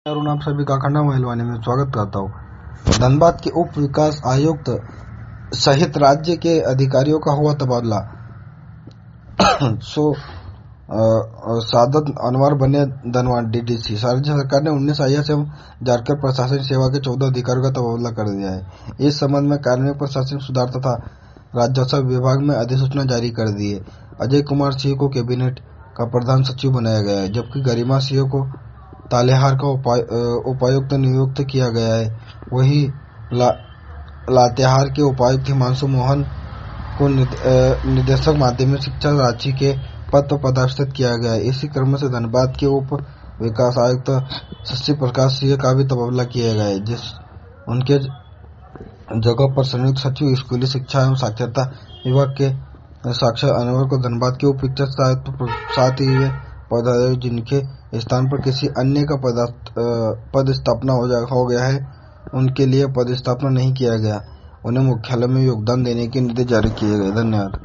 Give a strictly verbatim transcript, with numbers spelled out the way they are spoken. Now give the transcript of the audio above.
और आप सभी का खन्ना महलवानी में स्वागत करता हूँ। धनबाद के उप विकास आयुक्त सहित राज्य के अधिकारियों का हुआ तबादला। सो सादत अनवर बने धनबाद डीडीसी। राज्य सरकार ने उन्नीस आईएएस एवं झारखंड प्रशासनिक सेवा के चौदह अधिकारियों का तबादला कर दिया है। इस संबंध में कार्मिक प्रशासनिक सुधार तथा राजस्व विभाग में अधिसूचना जारी कर दी है। अजय कुमार सिंह को कैबिनेट का प्रधान सचिव बनाया गया है, जबकि गरिमा सिंह को तालेहार का उपायुक्त नियुक्त किया गया है। वहीं ला, लातेहार के उपायुक्त हिमांशु मोहन को निदेशक माध्यमिक शिक्षा रांची के पद पर पदस्थापित किया गया है। इसी क्रम से धनबाद के उप विकास आयुक्त शशि प्रकाश सिंह का भी तबादला किया गया है, जिस उनके जगह पर संयुक्त सचिव स्कूली शिक्षा एवं साक्षरता विभाग के साक्षर अनवर को धनबाद के उप विकास आयुक्त साथ ही वे पदाधिकारी जिनके स्थान पर किसी अन्य का पदस्थापना हो गया है, उनके लिए पदस्थापना नहीं किया गया, उन्हें मुख्यालय में योगदान देने के निर्देश जारी किए गए। धन्यवाद।